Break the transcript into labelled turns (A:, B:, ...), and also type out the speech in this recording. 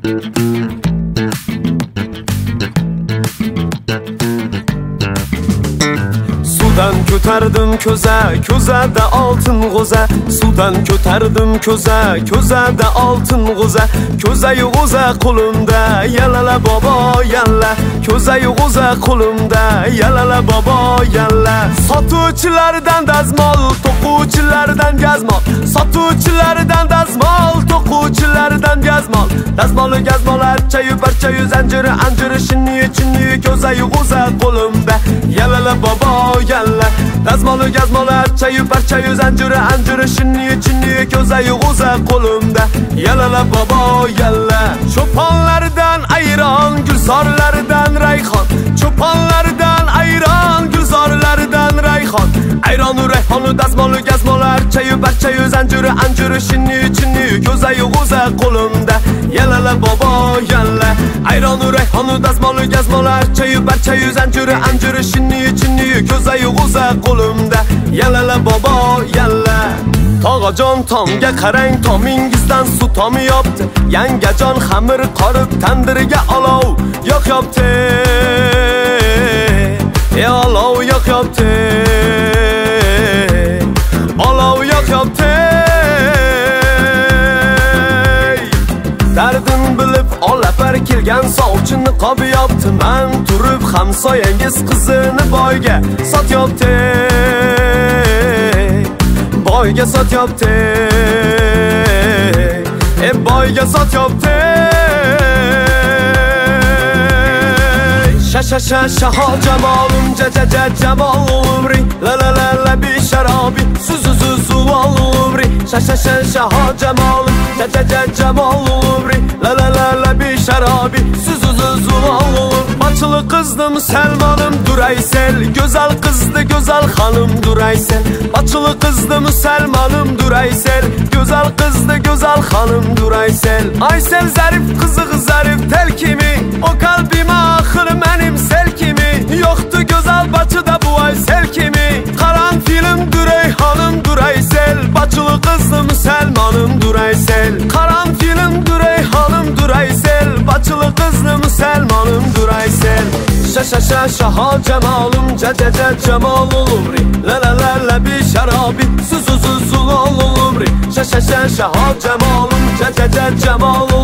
A: Sudan ko'tardim ko'za, ko'zada oltin g'o'za. Sudan ko'tardim ko'za, ko'zada oltin g'o'za. Ko'zayu g'o'za qo'limda, yalala bobo yalla. Ko'zayu g'o'za qo'limda, yalala bobo yalla. Sotuvchilardan dazmol, to'quvchilardan gazmol. Sotuvchilardan dazmol, to'quvchilardan gazmol. Dazmolu gazmolar, chayu parchayu zanjiri, anjiri, shinni, ko'zayu g'o'za qo'limda, yalala bobo yalla. Dazmolu gazmolar, chayu parchayu zanjiri, anjiri, shinni, ko'zayu g'o'za qo'limda, yalala bobo yalla. Cho'ponlardan ayron, gulzorlardan rayhon. Cho'ponlardan ayron, gulzorlardan rayhon. Ayronu rayhonu dazmolu gazmolar, chayu parchayu zanjiri, anjiri, shinni, ko'zayu g'o'za qo'limda, yalala bobo yalla. Ayronu rayhonu dazmolu gazmolar, chayu parchayu zanjiri, anjiri, shinni, ko'zayu g'o'za qo'limda, yalala bobo yalla. Tog'ajon tomga qarang, tomingizdan suv tomiyapti. Yangajon xamir qorib tandiriga olov yoqyapti. Olov yoqyapti. Olov yoqyapti. Dardim bilib olapar kelgan sovchini qobiyapti. Men turib hamsoyangiz qizini boyga sotyapti. Boyga sotyapti. Boyga sotyapti. Shaho jamolim, jamol umri. La bi sharobi, su umri. Shaho jamolim, jamol umri. La bi sharobi, su umri. Bachılı qizdi musulmonim Duraysel. Go'zal qizdi go'zal xonim Duraysel. Bachılı qizdi musulmonim Duraysel. Go'zal qizdi go'zal xonim Duraysel. Aysel zarif qiziq zarif tel kimi. O kalbime axir menim sel kimi. Yoxtu go'zal Bachıda bu Aysel kimi. Qaran film Duray xonim Duraysel. Bachılı qizdi musulmonim Duraysel. Qaran film Duray xonim Duraysel. Bachılı qizdi musulmonim Duraysel. Shaho jamolim, jamol umri. La bi sharobi, su umri. Shaho jamolim, jamol